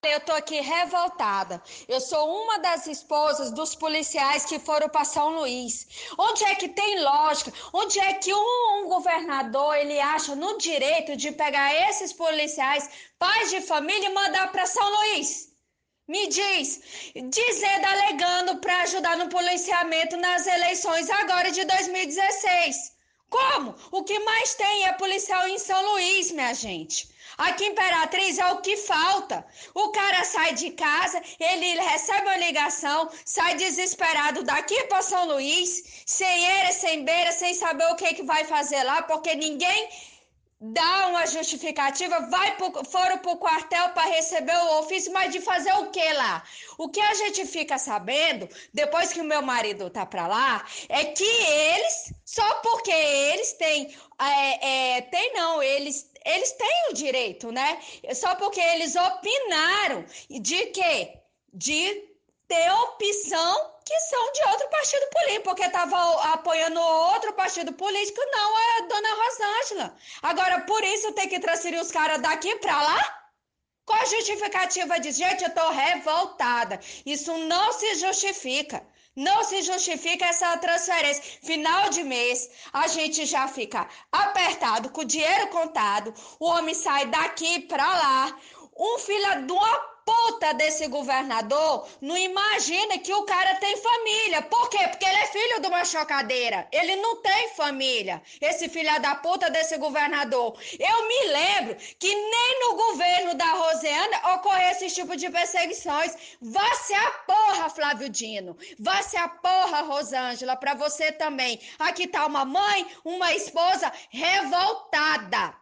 Eu tô aqui revoltada. Eu sou uma das esposas dos policiais que foram para São Luís. Onde é que tem lógica? Onde é que um governador ele acha no direito de pegar esses policiais, pais de família, e mandar para São Luís? Me diz, dizendo, alegando para ajudar no policiamento nas eleições agora de 2016. Como? O que mais tem é policial em São Luís, minha gente. Aqui em Imperatriz é o que falta. O cara sai de casa, ele recebe uma ligação, sai desesperado daqui para São Luís, sem eira, sem beira, sem saber o que vai fazer lá, porque ninguém dá uma justificativa, foram para o quartel para receber o ofício, mas de fazer o que lá? O que a gente fica sabendo, depois que o meu marido tá para lá, é que eles, só porque eles têm, tem não, eles têm o direito, né? Só porque eles opinaram de quê? De ter opção que são de outro partido político, porque estava apoiando outro partido político, não a dona Rosângela. Agora, por isso tem que transferir os caras daqui para lá? Qual a justificativa disso? Gente, eu tô revoltada. Isso não se justifica. Não se justifica essa transferência. Final de mês, a gente já fica apertado, com o dinheiro contado. O homem sai daqui pra lá. Um filho de uma puta desse governador não imagina que o cara tem família. Por quê? Porque ele é filho de uma chocadeira. Ele não tem família. Esse filho da puta desse governador. Eu me lembro que nem no governo da Rosiana ocorre esse tipo de perseguições. Vá-se a porra, Flávio Dino. Vá-se a porra, Rosângela, pra você também. Aqui tá uma mãe, uma esposa revoltada.